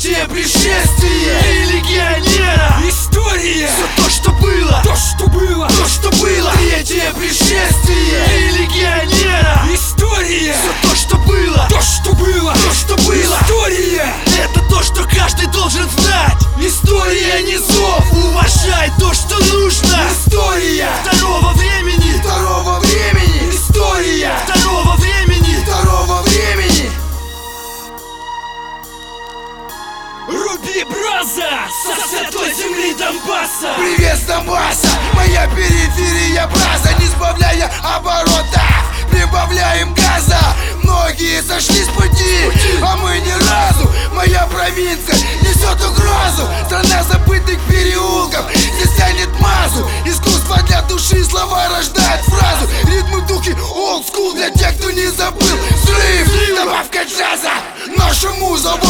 Третье пришествие легионера. История. Все то, что было. То, что было. То, что было. Третье пришествие легионера. История. Все то, что было. То, что было. То, что было. История. Это то, что каждый должен знать. История не зов. Уважай то, что нужно. История второго времени. Второго времени. История второго времени. Второго времени. Руби Браза, сосед той земли Донбасса. Привет с Донбасса, моя периферия Браза. Не сбавляя оборотов, прибавляем газа. Многие сошли с пути, а мы ни разу. Моя провинция несет угрозу. Страна забытых переулков, здесь тянет мазу. Искусство для души, слова рождают фразу. Ритмы в духе old school для тех, кто не забыл. Взрыв, добавка джаза, наша муза.